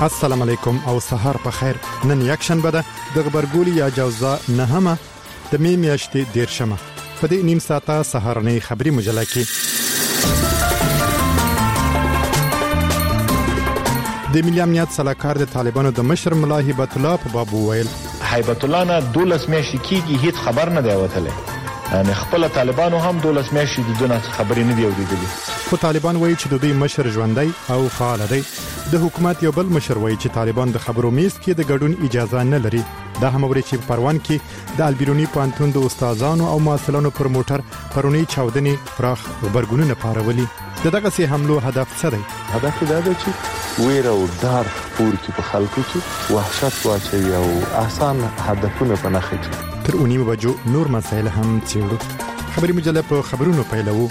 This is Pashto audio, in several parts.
السلام علیکم او سهار په خیر. نن یک شنبه ده د غبرګولي یا جوزا نهمه د می میاشتې 13مه. په دې نیم ساعته سهارنۍ خبري مجله کې د ملي امنیت سلاکار د طالبانو د مشر ملا هیبت الله په باب وویل هیبت الله نه 12 میاشتې کېږي هیڅ خبر نه دی وتلی، یعنی خپل طالبانو هم 12 میاشتې د دونه خبرې نه دی اورېدلې. خو طالبان وایي چې د دوی مشر ژوندی او فعال دی. د حکومت یو بل مشر وایي چې طالبان د خبرو میز کې د ګډون اجازه نه لري. دا هم اوري چې پروان کې د البیرونی پانتون د استادانو او محصلانو پر موټر پرونی چاودنې پراخ غبرګونونه پارولي. دغه سي حملو هدف څه دی؟ هدف دا دی چې ویره او ډار پور کې په خلکو کې وحشت واچوي او آسان هدفونه په نخښه کړي. تر اونیمه بجو نور مسایل هم څېړو. خبري مجله په خبرونو پیلوو.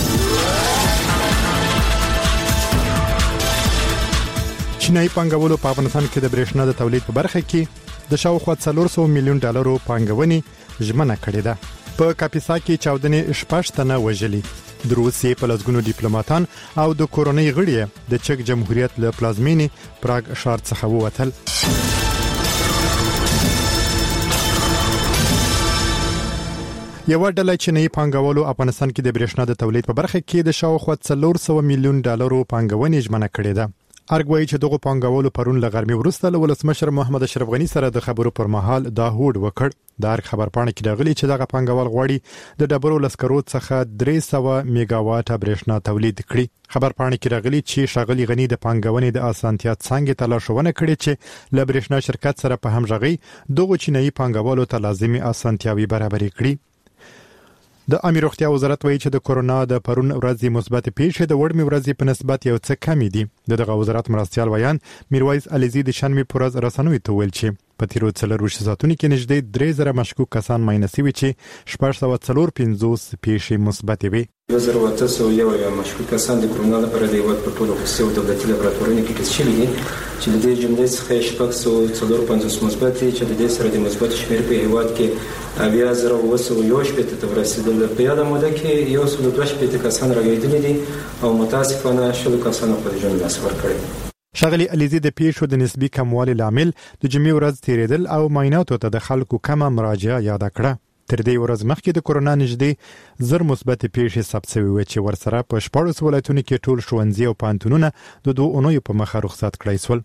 چینایي پانګوالو په افغانستان کې د برېښنا د تولید په برخه کې د شاوخوا 400 میلیون ډالرو پانګونې ژمنه کړې ده. په کاپیسا کې چاودنې 6 تنه وژلي. د روسیې په لسګونو ډیپلوماټان او د کورونۍ غړي د چک جمهوریت له پلازمینې پراګ ښار څخه ووتل. یو ډله چینایي پانګوالو افغانستان کې د برېښنا د تولید په برخه کې د شاوخوا 400 میلیون ډالرو پانګونې ژمنه کړې ده. ارګوي چې دغه پانګوالو پرون لغرمې ورسته له ولسمشر محمد اشرف غنی سره د خبرو پر مهال دا هوډ وکړ. د خبر پاڼه کې راغلي چې دغه پانګوال غواړي د ډبرو لسکرو څخه 300 میگاواټه برېښنا تولید کړي. خبر پاڼه کې راغلي چې شاغلي غنی د پانګونې د اسانتیا څنګه تلاشونه کړي چې له برېښنا شرکت سره په همغږي دغه چینایي پانګوالو ته لازمي اسانتیاوي برابرې کړي. د امیر روغتیا وزارت وایي چې د کورونا د پرون ورځې مثبت پیښې د وړمې ورځې په نسبت یو څه کمې دي. دغه وزارت مرستيال ویان میرویس علیزی د شنبه پر ورځ رسنوي ته ویل چې په تیرو 4 ساعتونو کې نږدې 3000 مشکوک کسان ماینسي وي چې 645 پیښې مثبت وي. 2801 مشکوک کسان د کورونا لپاره د هیواد په ټولو خصوصي دولتي لابراتوارونو کې کس شوي دي چې د دې جملې څخه 645 مثبت دي چې د دې سره د مثبت شمېر په هیواد کې 200 ته ورسېدل. په یاده موده کې 122 کسان راغلي دي او متاسفانه 10 کسان په ژوند لاس ورکړي. شاغلي علیزی د پیښو د نسبی کموالي لامل د جمعې ورځ تیریدل او معایناتو ته د خلکو کمه مراجعه یاد کړه. تر دې ورځ مخکې د کورونا نږدې 1000 مثبت پیښې ثبت شوې و چې ورسره په 14 ولایتونو کې ټول ښوونځي او پانتونونه د 2 اونیو په مخه رخصت کړای شول.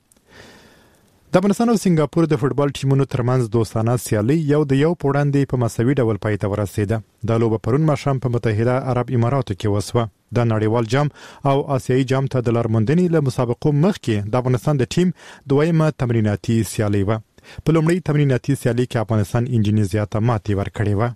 د افغانستان او سنگاپور د فوتبال ټیمونو ترمنځ دوستانه سیالي یو د یو پوړاندې په مساوي ډول پای ته ورسېده. د لوبه پرون ماښام په متحده عرب اماراتو کې وسوه. د نړیوال جام او آسیایي جام ته د لارموندنې له مسابقو مخکې د افغانستان د ټیم دویمه تمریناتي سیالي و. په لومړی تمریناتي سیالي کې افغانستان انجینر زیاته ماتې ورکړې و.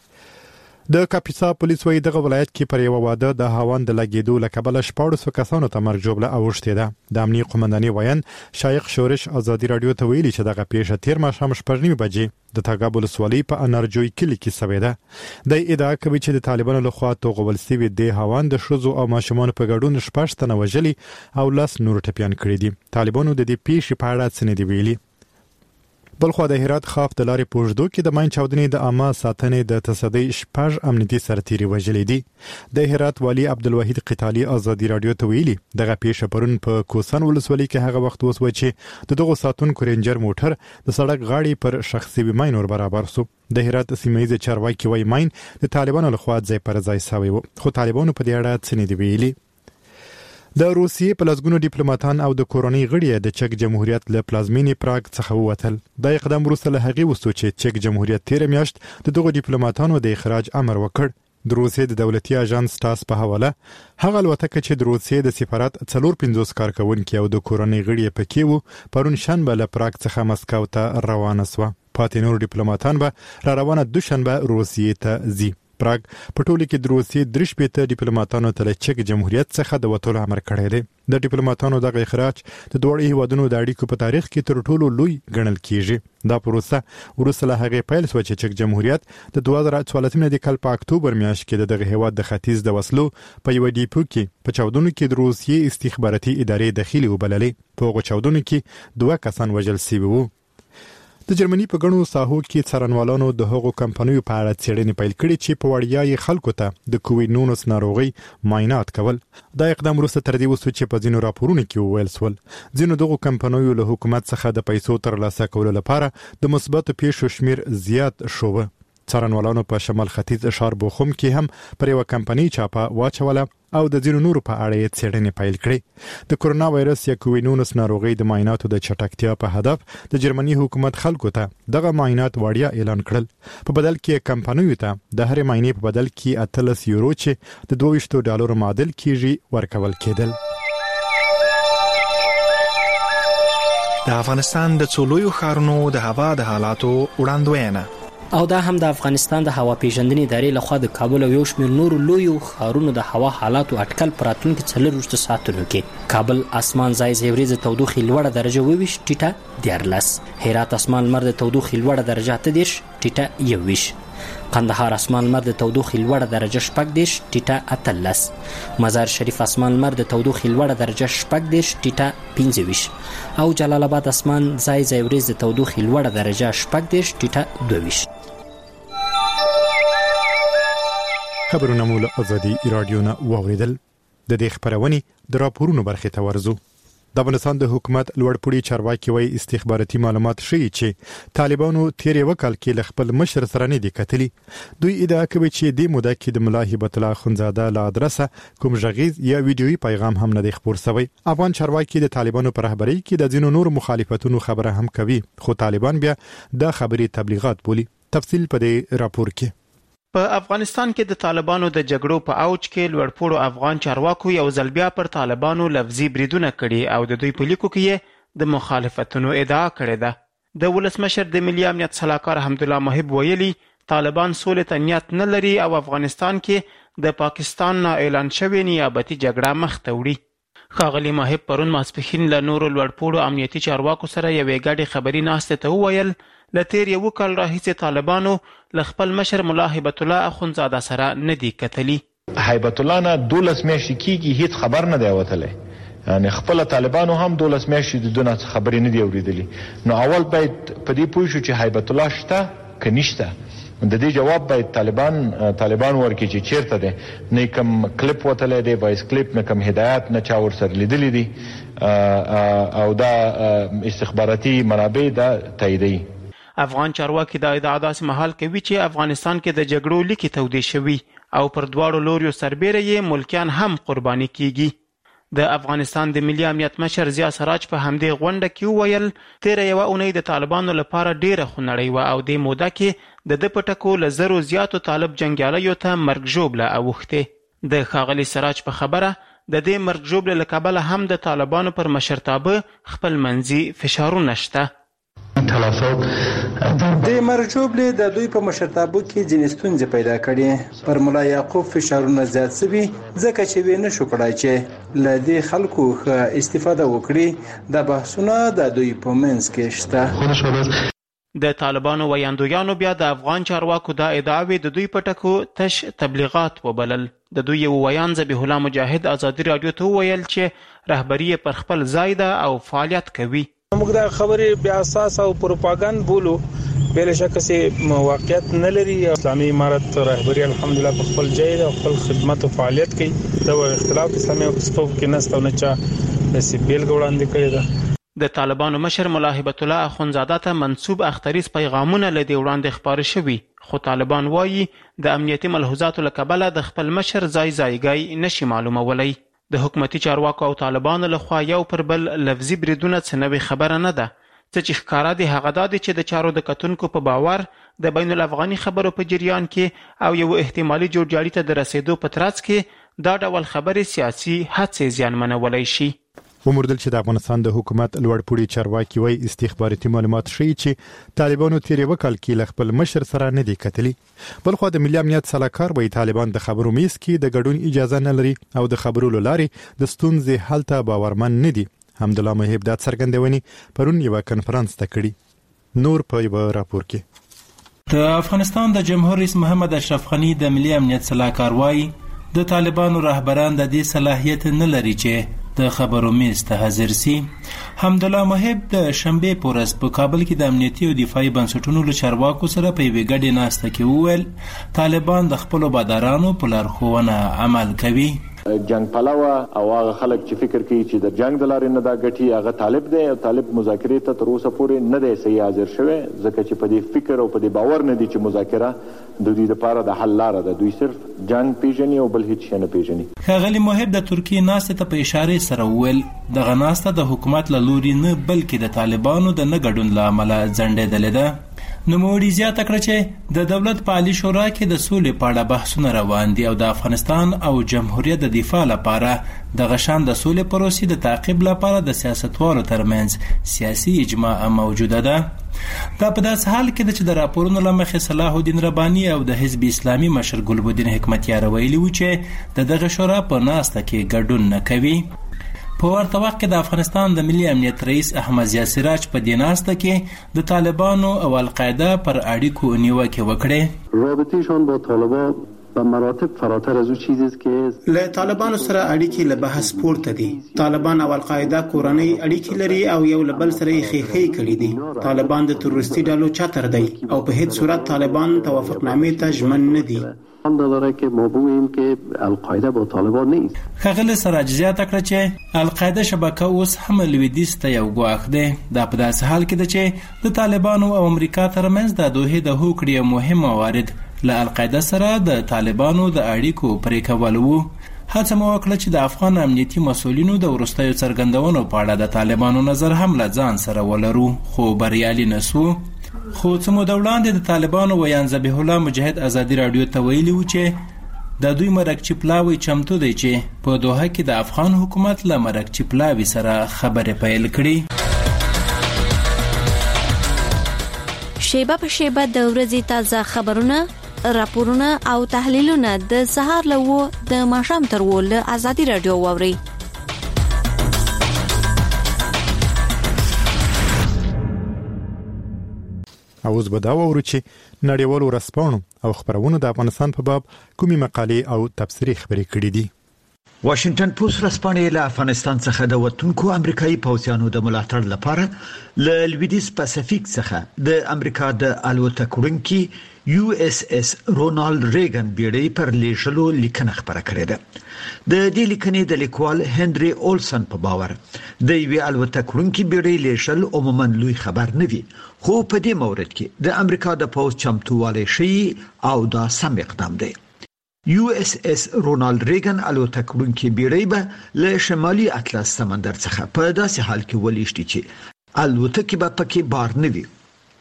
د کاپیسا پولیس وایي دغه ولایت کې پر یو واده د هاوند لګیدو لکبل 14 کسانو ته مرګ جوړه اوښته ده. د امنیت قومنداني ویان شایخ شورش ازادي رادیو ته ویلي چې دغه پیښه تیر ماښام 8:30 بجې د تاګابل سوالي په انرجوي کلی کې شوې ده. د ادعا کوي چې د طالبانو لخوا توغول سوي د هاوند د شوزو او ماشومان په ګډون 6 تنه وژلي او لاس نور ټپيان کړی دي. طالبانو د دې پیښې په اړه څه نه دی ویلي. بلخو د هرات خاف د لارې پوجدو کې د ماین چاودنې د عامه ساتنې د تصدۍ 6 امنیتي سرتیري وژلې دي. د هرات والی عبدالوحید قتالی ازادي رادیو ته ویلي دغه پیښه پرون په کوسان ولسوالۍ کې هغه وخت وسو چې دغه ساتونکو رینجر موټر د سړک غاړې پر شخصي ماین ور برابر سو. د هرات سیمایي چارواکي وایي ماین د طالبانو لخوا ځای پر ځای شوی و، خو طالبانو په دې اړه څه نه دی ویلي. د روسیې په لسګونو ډیپلوماټان او د کورونۍ غړي د چک جمهوریت له پلازمینې پراګ څخه ووتل. دا اقدام وروسته له هغې وسو چې چک جمهوریت تیر میاشت د دغو ډیپلوماټانو د اخراج امر وکړ. د روسیې د دولتي اژانس تاس په حواله هغه الوتکه چې د روسیې د سفارت 450 کارکونکي او د کورونۍ غړي پکې وو پرون شنبه له پراګ څخه مسکو ته روانه شوه. پاتې نور ډیپلوماټان به را روانه دوشنبه روسیې ته ځي. پراګ په ټوله کې د روسیې 3 ډیپلوماټانو ته له چک جمهوریت څخه د وټولو امر کړی دی. د ډیپلوماټانو دغه اخراج د دوه هیوادونو د اړیکو په تاریخ کې تر ټولو لوی ګڼل کیږي. دا پروسه ورسره له هغه پیل شو چې چک جمهوریت د 2014 کال په اکتوبر میاشت کې دغه هیواد د ختیځ د وسلو په یو ډیپو کې په چاودنو کې د روسیې استخباراتي ادارې داخلي وبللې. په هغه چاودنو کې 2 کسان وژل شوي وو. د د جرمني په غنو ساحو کې څارنوالانو د هغو کمپنیو په اړه څېړنې پیل کړې چې په وړیا خلکو ته د کووید-19 ناروغي معاینات کول. دا اقدام وروسته تر دې وسو چې په ځینو راپورونو کې وویل شول ځینو دغو کمپنیو له حکومت څخه د پیسو ترلاسه کولو لپاره د مثبتو پیښو شمیر زیات شوه. څارنوالانو په شمال ختیځ ښار بوخم کې هم پر یو کمپنی چاپه واچوله او د ځینو نورو په اړه یې څېړنې پیل کړې. د کورونا وایرس یا کووید-19 ناروغي د معایناتو د چټکتیا په هدف د جرمني حکومت خلکو ته دغه معاینات وړیا اعلان کړل. په بدل کې کمپنیو ته د هرې معاینې په بدل کې 18 یورو چې د $22 معادل کېږي ورکول کېدل. د افغانستان د څولویو ښارونو د هوا د حالاتو وړاندوینه او دا هم د افغانستان د هوا پیژندنې ادارې لخوا د کابل او یو شمېر نورو لویو ښارونو د هوا حالاتو اټکل په راتلونکي 4 ساعتونو کې. کابل اسمان ځای ځای وریځې تودوخې لوړه درجه 22 ټیټه 14. هرات اسمان لمر د تودوخې لوړه درجه 30 ټیټه 21. قندهار اسمان لمر د تودوخې لوړه درجه 14 ټیټه 18. مزار شریف اسمان لمر د تودوخې لوړه درجه 14 ټیټه 25. او جلال آباد اسمان ځای ځای وریځې د تودوخې لوړه درجه 14 ټیټه 22. خبرونه مو له ازادي رادیو نه واوریدل. د دې خبرونې د راپورونو برخې ته ورزو. د افغانستان د حکومت لوړپوړي چارواکي وایي استخباراتي معلومات ښیي چې طالبانو تیر یو کال کې له خپل مشر سره نه دي کتلي. دوی ادعا کوي چې د موده کې د ملا هبت الله اخندزاده له ادرسه کوم غږیز یا ویډیويي پیغام هم نه دی خپور شوی. افغان چارواکي د طالبانو پر رهبرۍ کې د ځینو نور مخالفتونو خبره هم کوي خو طالبان بیا د خبري تبلیغات بولي. تفصیل په دې راپور کې. په افغانستان کې د طالبانو د جګړو په اوج کې لوړپوړو افغان چارواکو یو ځل بیا پر طالبانو لفظي بریدونه کړي او د دوی په لیکو کې د مخالفتونو ادعا کړې ده. د ولسمشر د ملي امنیت سلاکار حمدالله محب ویلي طالبان سولې ته نیت نه لري او افغانستان کې د پاکستان نه اعلان شوې نیابتي جګړه مخ ته وړي. ښاغلي محب پرون ماسپښین له نورو لوړپوړو امنیتي چارواکو سره یوې ګډې خبري ناستې ته وویل له تیر یو کال راهیسې طالبانو له خپل مشر ملا هبت الله اخندزاده سره نه دي کتلي. هبت الله نه 12 میاشتې کېږي هیڅ خبر نه دی وتلی. یعنی خپل طالبانو هم 12 میاشتې د دونه خبرې نه دی اوریدلي. نو اول باید په دې پوه شو چې هبت الله شته که نشته. د دې جواب باید طالبان ورکړي چې چیرته دی. نه کوم کلیپ وتلی دی وایس کلیپ نه کوم هدایت نه چا ورسره لیدلی دی او دا استخباراتي منابع دا تاییدوي. افغان چارواکي دا ادعا داسې مهال کوي چې افغانستان کې د جګړو لیکې تودې شوي او پر دواړو لوریو سربیره یې ملکیان هم قرباني کیږي. د افغانستان د ملي امنیت مشر ضیا سراج په همدې غونډه کې وویل تیره یوه اونۍ د طالبانو لپاره ډیره خونړۍ وه او دې موده کې د ده په ټکو له 100 زیاتو طالب جنګیالیو ته مرګ ژوبله اوښتې. د ښاغلي سراج په خبره د دې مرګ ژوبلې له کبله هم د طالبانو پر مشرتابه خپل منځي فشارونه شته. د مرجوبلې د دوی په مشرتابه کې ځینې ستونزې پیدا کړي. پر ملا یعقوب فشارونه زیات شوي ځکه چې وی نه شو کړای چې له دې خلکو ښه استفاده وکړي. د بحثونه د دوی په منځ کې شته. د طالبانو ویاندویانو بیا د افغان چارواکو دا ادعاوې د دوی په ټکو تش تبلیغات وبلل. د دوی یو ویان ذبیح الله مجاهد ازادي رادیو ته وویل چې رهبري پر خپل ځای ده او فعالیت کوي. موږ دا خبرې بیا اساس او پروپاګاندا بولو بل شک چې واقعیت نه لري. اسلامي امارت رهبری الحمدلله په خپل ځای ده خپل خدمات او فعالیت کوي. دا اختلاف اسلامي او صفوف کې نست او نه چا د سیبل وړاندې کړی ده. د طالبانو مشر ملا هبت الله اخندزاده ته منسوب اختریز پیغامونه لدی وړاندې خبر شوي خو طالبان وایي د امنیتي ملحوظاتو له کبله د خپل مشر ځای نشي معلومولی. د حکومتي چارواکو او طالبانو لخوا یو پر بل لفظي بریدونه څه نوې خبره نه ده. څه چې ښکاره دي هغه دا دی چې د چارو د کتونکو په باور د بین الافغاني خبرو په جریان کې او یو احتمالي جوړجاړي ته د رسیدو په ترڅ کې دا ډول خبرې سیاسي هڅې زیانمنولی شي. وموردل چې د افغانستان د حکومت لوړپوړي چارواکي وایي استخباراتي معلومات ښیي چې طالبانو تیر یو کال کې له خپل مشر سره نه دي کتلي. بلخو د ملي امنیت سلاکار وایي طالبان د خبرو میز کې د ګډون اجازه نه لري او د خبرو لارې د ستونزې حل ته باورمن نه دي. حمدالله محب دا څرګندونې پرون یو کنفرانس ته کړي. نور په یو راپور کې د افغانستان د جمهور رئیس محمد اشرف غنی د ملي امنیت سلاکار وایي د طالبانو رهبران د دې صلاحیت نه لري چې د خبرو میز ته حاضر سي. حمدالله محب د شنبې په ورځ په کابل کې د امنیتي او دفاعي بنسټونو له چارواکو سره په یوې ګډې ناسته کې وویل طالبان د خپلو بادارانو په لارښوونه عمل کوي. جنگ پلوه او هغه خلک چې فکر کوي چې د جنگ د لارې نه دا ګټي هغه طالب دی او طالب مذاکرې ته تر اوسه پورې نه دی صحیح حاضر شوی ځکه چې په دې فکر او په دې باور نه دي چې مذاکره د دوی لپاره د حل لاره ده. دوی صرف جنگ پیژني او بل هیڅ شی نه پیژني. ښاغلي محب د ترکیې ناستې ته په اشارې سره وویل دغه ناسته د حکومت له لوري نه بلکې د طالبانو د نه ګډون له امله ځنډېدلې ده. نوموړي زیاته کړه چې د دولت په عالي شورا کې د سولې په اړه بحثونه روان دي او د افغانستان او جمهوریت د دفاع لپاره دغه شان د سولې پروسې د تعقیب لپاره د سیاستوالو ترمنځ سیاسي اجماع موجوده ده. دا په داسې حال کې ده چې د راپورونو له مخې صلاح الدین رباني او د حزب اسلامي مشر ګلبدین حکمتیار ویلي و چې د دغه شورا په ناسته کې ګډون نه کوي. په ورته وخت کې د افغانستان د ملي امنیت رئیس احمد ضیاء سراج په دې ناسته کې د طالبانو او القاعده پر اړیکو نیوکه وکړه. رابطه‌شان با طالبان به مراتب فراتر از او چیزی است که له طالبانو سره اړیکې له بحث پورته دي. طالبان او القاعده کورنۍ اړیکې لري او یو له بل سره یې خېخې کړي دي. طالبان د تروریستي ډلو چتر دی او په هیڅ صورت طالبان توافقنامې ته ژمن نه دي. هم داره که ما بگوییم که القاعده با طالبان نیست. ښاغلي سراج زیاته کړه چې القاعده شبکه اوس هم لویدیځ ته یو ګواښ دی. دا په داسې حال کې ده چې د طالبانو او امریکا ترمنځ د دوحې د هوکړې مهم موارد له القاعده سره د طالبانو د اړیکو پرې کول وو. هڅه مو وکړه چې د افغان امنیتي مسؤلینو د وروستیو څرګندونو په اړه د طالبانو نظر هم له ځان سره ولرو خو بریالي نه سو. خو څه موده وړاندې د طالبانو ویان ذبیح الله مجاهد ازادي راډیو ته ویلي و چې د دوی مرکچی پلاوی چمتو دی چې په دوحه کې د افغان حکومت له مرکچی پلاوی سره خبرې پیل کړي. شیبه په شیبه د ورځې تازه خبرونه، راپورونه او تحلیلونه د سهار له 9 د ماښام تر 10 له ازادي راډیو واوري. اوس به دا وورو چې نړیوالو ورځپاڼو او خبرونو د افغانستان په باب کومي مقالې او تبصرې خبرې کړې دي. واشنگټن پوسټ ورځپاڼه له افغانستان څخه د وټونکو امریکایي پوځیانو د ملاتړ لپاره له لویدیځ پاسفیک څخه د امریکا د الوتکوړونکي USS رونالد ریګن بیړۍ پر لیږلو لیکنه خبره کړې ده. د دې لیکنې د لیکوال هنري اولسن په باور د یوې الوتکوړونکي بیړۍ لیږل عموما لوی خبر نه وي، خو په دې مورد کې د امریکا د پوځ چمتووالی شي او دا سم اقدام دی. USS رونالد ریګن الوتکوړونکي بیړۍ به له شمالي اطلس سمندر څخه په داسې حال کې ولېږدي چې الوتکې به پکې بار نه وي.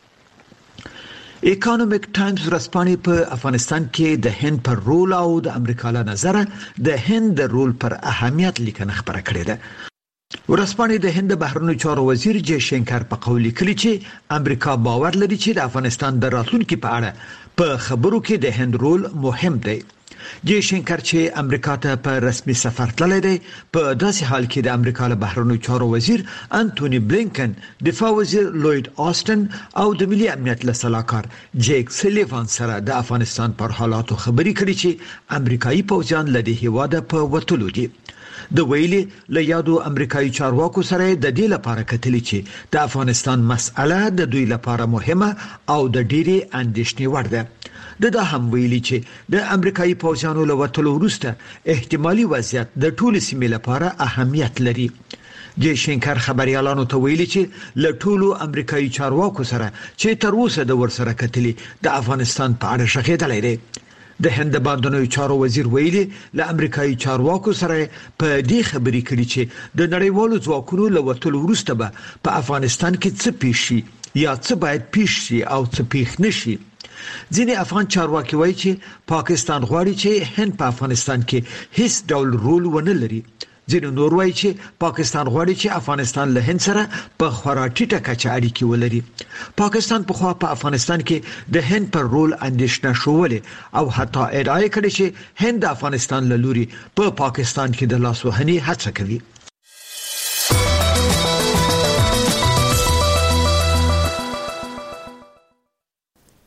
اکونومیک ټایمز ورځپاڼه په افغانستان کې د هند پر رول او د امریکا له نظره د هند د رول پر اهمیت لیکنه خبره کړې ده. ورځپاڼه د هند بهرنیو چارو وزیر جے شنکر په قول لیکلي چې امریکا باور لري چې د افغانستان د راتلونکو په اړه په خبرو کې د هند رول مهم دی. جے شنکر چې امریکا ته په رسمي سفر تللی دی په داسې حال کې د امریکا له بهرنیو چارو وزیر انټونی بلینکن، دفاع وزیر لوید آستن او د ملي امنیت له سلاکار جیک سلیوان سره د افغانستان پر حالاتو خبرې کړي چې امریکایي پوځیان له دې هیواده په وتلو دي. د ویلي له یادو امریکایي چارواکو سره د دې لپاره کتلي چې د افغانستان مسأله د دوی لپاره مهمه او د ډېری اندېښنې وړ ده. دا هم ویلي چې د امریکایي پوځیانو له وتلو وروسته احتمالي وضعیت د ټولو سیمې لپاره اهمیت لري. جے شنکر خبريالانو ته ویلي چې له ټولو امریکایي چارواکو سره چې تر اوسه د ورسره کتلي د افغانستان په اړه شخېدلای دي. د هند بهرنیو چارو وزیر ویلي له امریکایي چارواکو سره په دې خبرې کړي چې د نړیوالو ځواکونو له وتلو وروسته به په افغانستان کې څه پیښ شي یا څه باید پیښ شي او څه پیښ نشي. ځینې افغان چارواکي وایي چې پاکستان غواړي چې هند په افغانستان کې هیڅ ډول رول ونه لري. ځینې نور وایي چې پاکستان غواړي چې افغانستان له هند سره په خورا ټیټه کچه اړیکې ولري. پاکستان په خوا په افغانستان کې د هند پر رول اندېښنه شولې او حتی ادعا کړې چې هند د افغانستان له لوري په پاکستان کې د لاسوهنې هڅه کوي.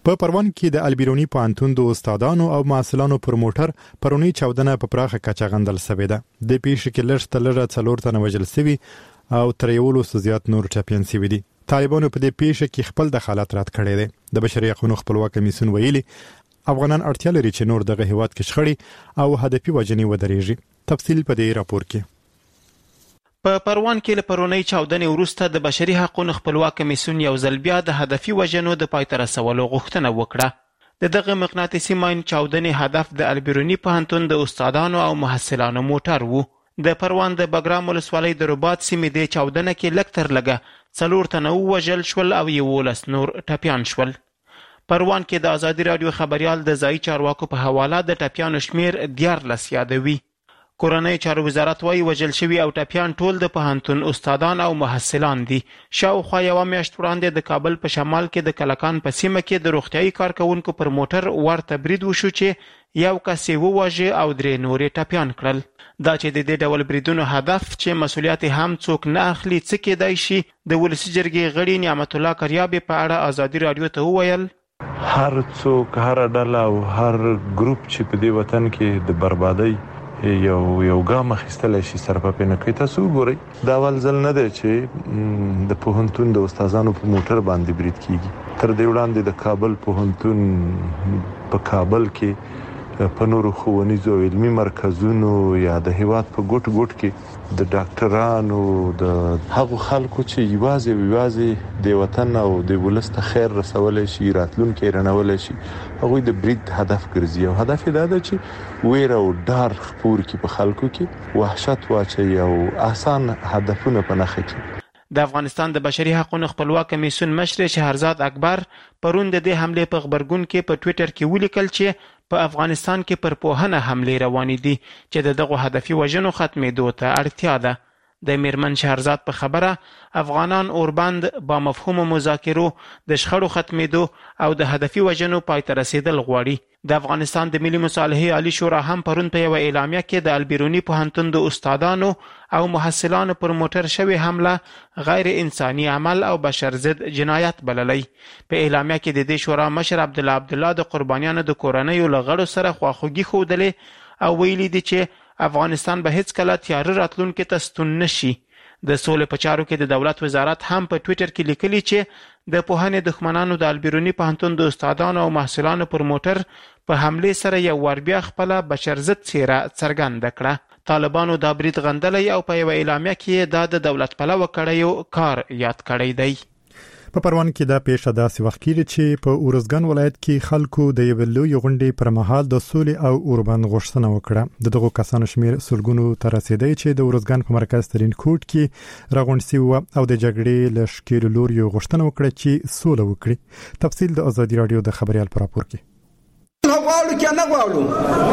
په پروان کې د البیرونی پوهنتون د استادانو او محصلانو پر موټر پرونی چاودنه په پراخه کچه غندل شوې ده. د پیښې کې لږ تلره 4 تنه وژل شوي او تر 100 زیات نور ټپیان شوي دي. طالبانو په دې پیښه کې خپل دخالت رد کړی دی. د بشري حقوقو خپلواک کمیسیون ویلي افغانان اړتیا لري چې نور دغه هیواد کې شخړې او هدفي وجنې ودرېږي. تفصیل په دې راپور کې. په پروان کې له پرونی چاودنې وروسته د بشري حقوقو خپلواک کمیسیون یو ځل بیا د هدفي وژنو د پای ته رسولو غوښتنه وکړه. د دغه مقناطیسي ماین چاودنې هدف د البیرونی پوهنتون د استادانو او محصلانو موټر وو. د پروان د بګرام ولسوالۍ د رباط سیمې د چاودنه کې لږ تر لږه 4 تنه وژل شول او 11 نور ټپیان شول. پروان کې د ازادي رادیو خبريال د ځایي چارواکو په حواله د ټپیانو شمیر 14 یادوي. کورنۍ چارو وزارت وايي وژل شوي او ټپیان ټول د پوهنتون استادان او محصلان دي. شاوخوا یوه میاشت وړاندې د کابل په شمال کې د کلکان په سیمه کې د روغتیايي کارکوونکو پر موټر ورته برید وشو چې یو کس یې وواژه او 3 نورې ټپیان کړل. دا چې د دې ډول بریدونو هدف چې مسؤلیت هم څوک نه اخلي څه کېدای شي. د ولسي جرګې غړي نعمت الله کریابي په اړه ازادي رادیو ته وویل هر څوک هر ډله او هر ګروپ چې په دې وطن کې د بربادۍ یو ګام اخیستلی شي سرپه نه کوي. تاسو وګورئ دا اول ځل نه دی چې د پوهنتون د استادانو په موټر باندې برید کیږي. تر دې وړاندې د کابل پوهنتون په کابل کې په نورو ښوونیزو علمي مرکزونو یا د هیواد په ګوټ ګوټ کې د ډاکټرانو د هغو خلکو چې یوازې د وطن او د ولس ته خیر رسولی شي راتلونکی رڼولی شي هغوی د برید هدف ګرځي. او هدف یې دا ده چې ویره او ډار خپور کړي په خلکو کې وحشت واچوي او آسان هدفونه په نښه کړي. د افغانستان د بشري حقوقو خپلواک کمیسیون مشر شهرزاد اکبر پرون د دې حمله په خبرګون کې په ټوئیټر کې ولیکل چې په افغانستان کې پر پوهنه حمله روانې دي چې دغه هدفي وژنو ختمېدو ته اړتیا ده. د میرمن شهرزاد په خبره افغانان اوربند با مفهوم مذاکرو د شخړو ختمېدو او د هدفي وژنو پای ته رسیدل غواړي. د افغانستان د ملي مصالحې عالی شورا هم پرون په یو اعلامیه کې د البیرونی پوهنتون د استادانو او محصلانو پر موټر شوی حمله غیر انساني عمل او بشر ضد جنایت بللی. په اعلامیه کې د دې شورا مشر عبدالله د قربانیانو د کورنیو له غړو سره خواخوږي ښودلې او ویلي دي چې افغانستان به هیڅ کله تیاره راتلونکي ته ستون نشي. د سولې په چارو کې د دولت وزارت هم په ټوئیټر کې لیکلي چې د پوهنې دښمنانو د البیرونی پوهنتون د استادانو او محصلانو پر موټر په حمله سره یو ور بیا خپل بشر ضد څیره څرګنده کړه. طالبانو دا برید غندلی او په یو اعلامیه کې دا د دولت پلوه کړیو کار یاد کړی دی. په پروان کې دا پیښه داسې وخت کې چې په اورزګان ولایت کې خلکو د یو لوی غونډې پر مهال د سولې او اوربند غوښتنه وکړه. دغه کسانو شمیر سلګونو ته رسیدي چې د اورزګان په مرکز ترين کوټ کې راغونډ شي او د جګړې له شکیل لور یو غوښتنه وکړه چې سوله وکړي. تفصیل د ازادي رادیو د خبريال پر راپور کې. غواړو کې نه غواړو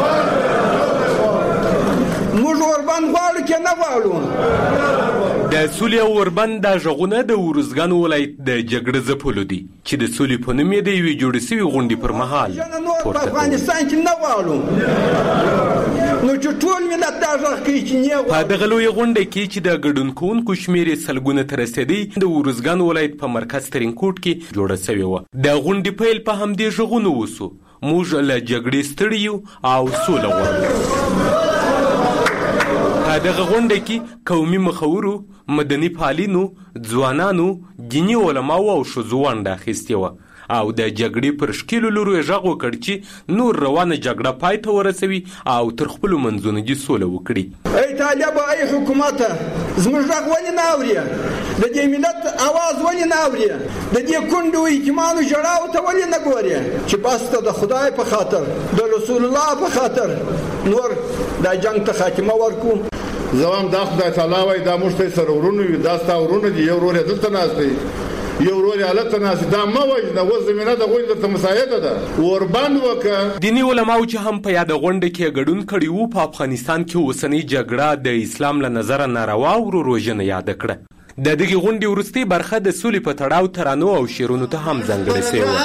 موږ اوربند غواړو کې نه غواړو. د سولې او اوربند د ژغونه د اورزګان ولایت د جګړې ځپلو دي چې د سولې په نوم یې د یوې جوړې شوې غونډې پر مهال په افغانستان کې نه غواړو نو چې ټول ملت دا ژغ کوي چې نه غواړو. په دغه لویه غونډه کې چې د ګډون کوونکو شمېر یې سلګونه ته رسېدی د اورزګان ولایت په مرکز ترین کوټ کې جوړه شوې وه. د غونډې پیل په همدې ژغونو وسو. موږ له جګړې ستړي یو او سوله غواړو. په دغه غونډه کې قومي مخورو مدني فعالینو ځوانانو دیني علماو او ښځو ونډه اخیستې وه او د جګړې پر شکیلو لورو یې غږ وکړ چې نور روانه جګړه پای ته ورسوي او تر خپلو منځونو دې سوله وکړي. ای طالبه ای حکومته زموږ غږ ولې نه اورې؟ د دې ملت اواز ولې نه اورې؟ د دې کونډو یتیمانو ژړاو ته ولې نه ګورې چې بس ته د خدای په خاطر د رسول الله په خاطر نور دا جنگ ته خاتمه ورکو. زوام دا خدای تعالی وای دا موږ ته سره ورونو وي دا ستا ورونه دي یو ورور دلته ناست دی یو ورور حالت ناست دا ما وای دا و زمينه د غوښ درته مساعده ده اوربند وکړه. دینی علماو چې هم په یاد غونډه کې ګډون کړي وو په افغانستان کې اوسنۍ جګړه د اسلام له نظره ناروا او وروژنه یاد کړه. د دغه غونډې وروستۍ برخه د سولې په تړاو ترانو او شعرونو ته هم ځانګړې شوې وه.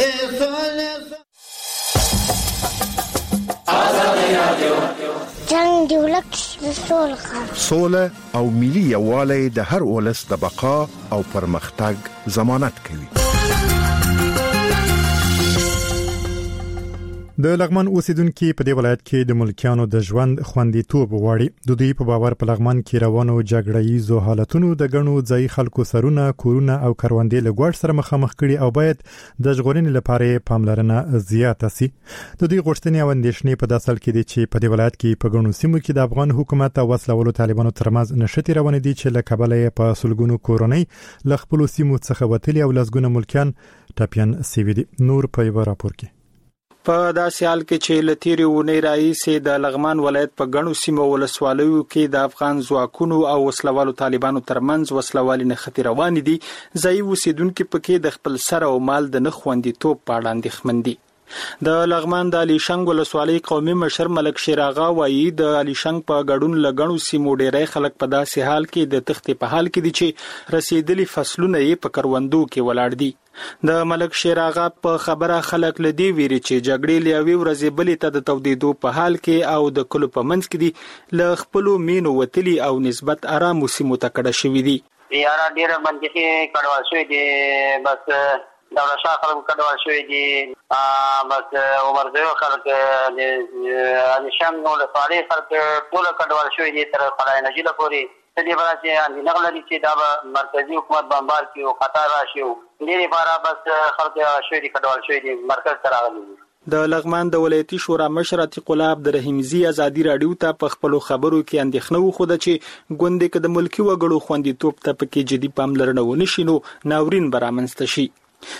جنګ زمونږ د ولس سوله او ملي یووالی د هر ولس د بقا او پرمختګ ضمانت کوي. د لغمان اوسیدونکو په دې ولایت کې د ملکیانو د ژوند خوندیتوب غواړي. د دوی په باور په لغمان کې روانو جګړه‌یزو حالتونو د غنو ځای خلکو سرونه کورونه او کروندې له ګواښ سره مخامخ کړي او باید د ژغورنې لپاره پاملرنه زیاته شي. د دوی غوښتنې او اندېښنې په داسل کې دي چې په دې ولایت کې په غنو سیمو کې د افغان حکومت او وسلوالو طالبانو ترمنځ نشټي روانې دي چې له کابل په سلګونو کورونی له خپل سیمو څخه وتلي او لسګونه ملکیان ټاپیان سیوي دي. نور په یو راپور کې په داسې حال کې چې لتیری ونې راځي د لغمان ولایت په غنو سیمو ولسوالیو کې د افغان ځواکونو او وسلوالو طالبانو ترمنځ وسلوالي نه خطر روان دي. ځای اوسیدونکو پکې د خپل سر او مال د نخوندیتوب په اړه اندېښمن دي. د لغمان د علیشنګ ولسوالۍ قومي مشر ملک شیراغا وایي د علیشنګ په غړون لګڼو سیمو ډېرې خلک په داسې حال کې د تختې په حال کې دي چې رسیدلي فصلونه یې په کروندو کې ولاړ دي. د ملک شیراغا په خبره خلک لدی ویري چې جګړې لیاوي ورځې بلې ته د تودیدو په حال کې او د کلو په منځ کې دي له خپل مینو وتلی او نسبت آرام سیمو ته کډه شوې دي. یاره ډیره باندې کډوال شوې دي بس دولت شاه خلک کډوال شوې دي بس عمر زیو خلک علي شام نو له فاري خلک ټول کډوال شوې دي تر خدای نجیله پورې دې برابر چې نغلري چې دا مرکزی حکومت بمبار کیو قطر راشي دې لپاره بس خلک شوې دي کډوال شوې دي مرکز ته راغلي. د لغمان د ولایتي شورا مشر عتیق الله عبدالرحیمزی ازادي رادیو ته په خپل خبرو کې اندېښنه وخوده چې ګوندې کې د ملکی وګړو خوندیتوب ته پکې جدي پاملرنه ونشي نو ناورین برامنځته شي.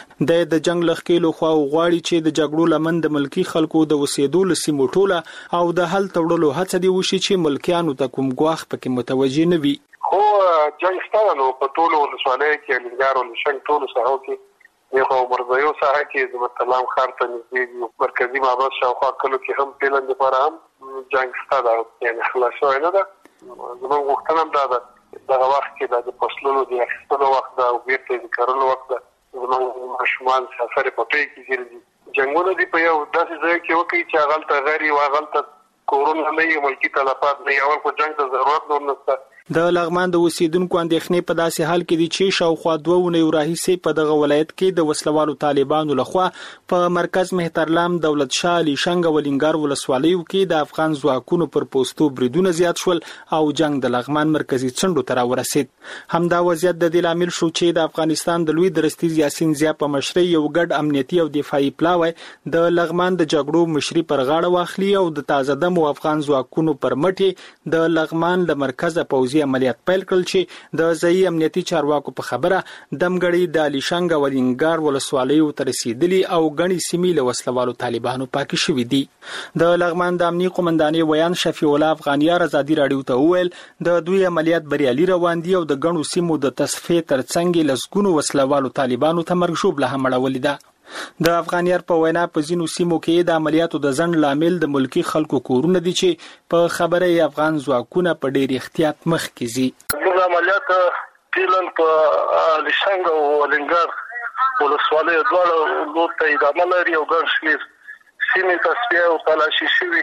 د جنگ لخکېلو خو غواړي چې د جګړو لمن د ملکی خلکو د وسیدو لسیمو ټوله او د حل تړلو هڅه دی وشي چې ملکیانو ته کوم ګواخ پکې متوجي نه وي. خو جنگ ستانو په ټولو ولسوالۍ کې لنګار او نشنګ ټولو ساحو کې یو مرزیو ساحه کې د متلام خار ته نږدې مرکزی مابس شاوخوا کلو کې هم پیلن لپاره هم جنگ ستانو یعنی خلاصو نه ده. زموږ وختونه هم دا دغه وخت کې د فصلونو د اخیستلو وخت ده او بیرته د کرلو وخت ده. زموږ ماشومان سفر په پی کې ګرځي جنگونه دی په یو داسې ځای کې وکړي چې هغلته غری او هغلته کورونه نه یو ملکی تلفات نه یو کو جنگ ته ضرورت نه نشته. د لغمان د اوسیدونکو اندېښنې په داسې حال کې دي چې شاوخوا 2 ونې راهیسې په دغه ولایت کې د وسلوالو طالبانو لخوا په مرکز مهترلام دولت شاه علي شنګ ولنګار ولسوالیو کې د افغان ځواکونو پر پوسټو بریدونه زیات شول او جنگ د لغمان مرکزی څنډو ته راورسید. همدا وضعیت د دې لامل شو چې د افغانستان د لوی درستیز یاسین زیا په مشرۍ یو ګډ امنیتي او دفاعي پلاوی د لغمان د جګړو مشري پر غاړه واخلي او د تازه دم افغان ځواکونو پر مټي د لغمان د مرکز پوځي عملیات پیل کړل چې د ځای امنیتي چارواکو په خبره دمګړی د علي شنګ ولنګار ولسوالیو ته رسیدلی او غني سیمې له وسلوالو طالبانو پاکي شوې دي. د لغمان د امنیتي قومندانۍ ویان شفیع الله افغانیار ازادي رادیو ته وویل د دوی عملیات بریالي روان دي او د غنو سیمو د تصفیه ترڅنګ لسګونو وسلوالو طالبانو ته مرګ له همړولې ده. د افغانیار په وینا په ځینو سیمو کې د عملیاتو د ځند لامل د ملکی خلکو کورونه دي چې په خبره افغان ځواکونه په ډېر احتیاط مخ کې ځي. د عملیات پیلن په لښنګ او ولنګار ولسوالۍ دواړو لور ته ادامه لري او ګڼ شمېر سیمې تصفیه او تلاشي شوي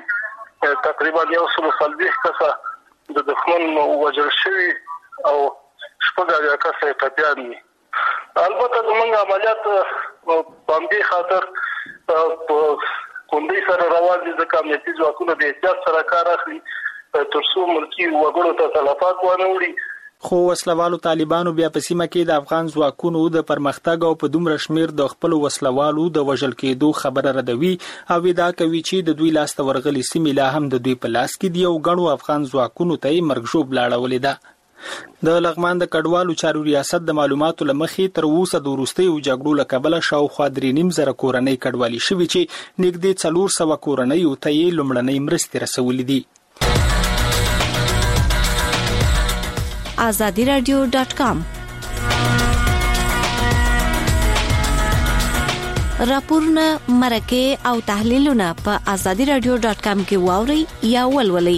تقریبا 140 کسه د دښمن وژل شوي او 6 کسه ټپیان دي. البته زموږ عملیات په همدې خاطر په کندې سره روان دي ځکه امنیتي ځواکونه د احتیاط سره کار اخلي تر څو ملکي وګړو ته تلفات ونه وړي. خو وسلوالو طالبانو بیا په سیمه کې د افغان ځواکونو د پرمختګ او په دومره شمیر د خپل وسلوالو د وژل کېدو خبره ردوي او دا کوي چې د دوی لاس ته ورغلي سیمې لا هم د دوی په لاس کې دي او غنو افغان ځواکونو ته مرګ ژوب لاړولې ده. د لغمان د کډوالو چارو ریاست د معلوماتو لمخې تر اوسه د وروستیو جګړو له کبله شاوخوا 3.5 کورنۍ کډوالي شوي چې نږدې 400 کورنۍ ته یې لومړنۍ مرستې رسولې دي. azadiradio.com راپورونه مرکه او تحلیلونه په azadiradio.com کې واوري یا ولولئ.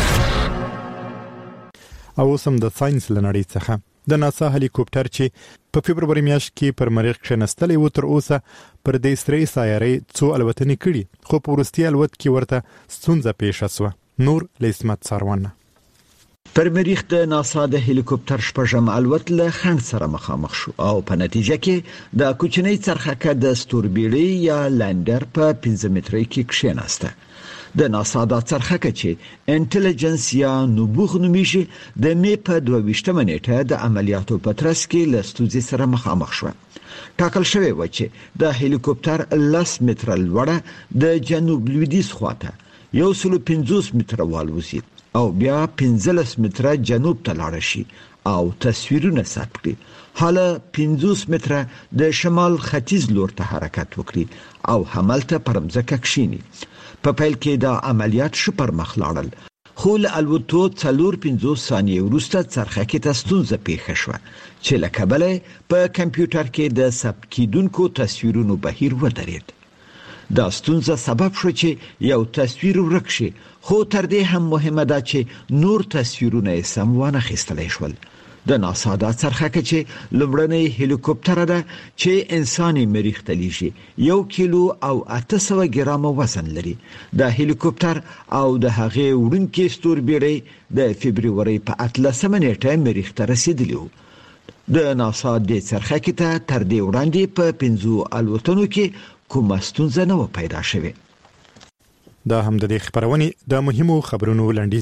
او سم د ساينس لنړۍ څخه د ناسا هلیکوپټر چې په فبرवरी میاشت کې پر مریخ کښینستلې و، تر اوسه پر دې سترې سیارې څو الوتنې کړي، خو په وروستي الوت کې ورته ستونزه پیښه شوه. نور لیسمت ساروان. پر مریخ د ناسا د هلیکوپټر شپږم الوت له خنډ سره مخامخ شو او په نتیجه کې د کوچنۍ څرخکه د ستوربیړۍ یا لانډر په 15 مترۍ کې کښیناسته. د ناسا د څرخکه چې انټيليجنس یا نبوغ نومیږي د می په 22 نیټه د عملیاتو په ترڅ کې له ستونزې سره مخامخ شو. ټاکل شوی و چې د هلیکوپټر 10 متره لوړه د جنوب لویدیځ خواته 150 متره والوزي او بیا 15 متره جنوب ته لاړ شي او تصویرونه ثبت کړي. حالا 50 متره د شمال ختیځ لور ته حرکت وکړي او همالته پر مځکه کښینی. په پیل کې دا عملیات شو پر مخ لاړل، خو له الوتو 4-5 ثانیې وروسته څرخکې ته ستونزه پیښه شوه چې له کبله په کمپیوټر کې د ثبت کیدونکو تصویرونو بهیر ودرېد. دا ستونزه سبب شو چې یو تصویر ورک شي، خو تر دې هم مهمه ده چې نور تصویرونه یې سم وانه خیستلی شول. د ناسا دا څرخکه چې لومړنۍ هلیکوپټر ده چې انساني مریخ ته لیږي 1 کیلو او 800 ګرام وزن لري. د هلیکوپټر او د هغې وړونکي ستوربیړۍ د فبرवरी په 18 نیټه مریخ ته رسیدلی وو. د ناسا د څرخکې ته تر دې وړاندې په 5 الوتنو کې کومه ستونزه نه و پیدا شوه. دا هم د دې خبرونې د مهمو خبرونو لنډیز.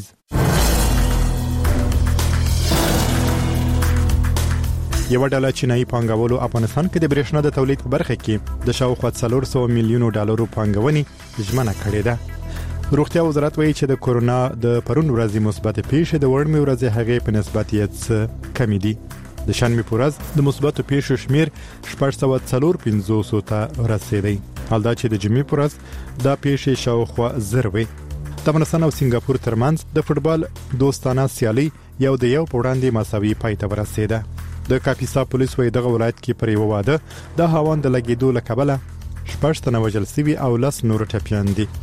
یو ډله چینایي پانګوالو افغانستان کې د برېښنا د تولید په برخه کې د شاوخوا 400 میلیون ډالرو پانګونې ژمنه کړې ده. روغتیا وزارت وایي چې د کورونا د پرون ورځې مثبت پیښې د وړمې ورځې هغې په نسبت یې کم دي. د شنبه په ورځ د مثبت پیښو شمیر 450 ته رسیدي، حال دا چې د جمعې په ورځ دا پیښې شاوخوا 0 وي. د افغانستان او سنگاپور ترمنځ د فوتبال دوستانه سیالي یو د یو په وړاندې مساوي پای ته ورسیده. د کاپیسا پولیس وایي دغه ولایت کې پر یو واده د هاوند لګیدو له کبله 6 تنه وژل شوي او 10 نور ټپیان دي.